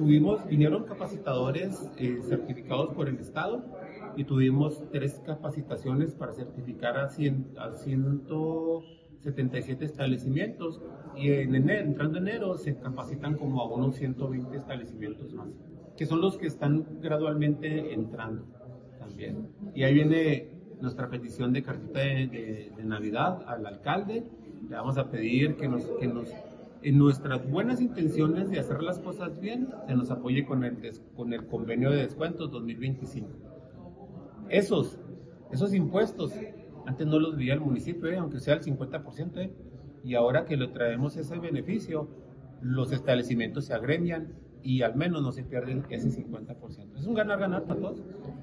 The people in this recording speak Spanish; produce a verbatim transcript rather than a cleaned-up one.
tuvimos, vinieron capacitadores eh, certificados por el Estado y tuvimos tres capacitaciones para certificar a, cien, a ciento setenta y siete establecimientos y en enero, entrando enero se capacitan como a unos ciento veinte establecimientos más, que son los que están gradualmente entrando también. Y ahí viene nuestra petición de cartita de, de, de Navidad al alcalde. Le vamos a pedir que nos, que nos, en nuestras buenas intenciones de hacer las cosas bien, se nos apoye con el, des, con el convenio de descuentos dos mil veinticinco. Esos, esos impuestos, antes no los veía el municipio, eh, aunque sea el cincuenta por ciento, eh, y ahora que le traemos ese beneficio, los establecimientos se agremian y al menos no se pierden ese cincuenta por ciento. Es un ganar-ganar para todos.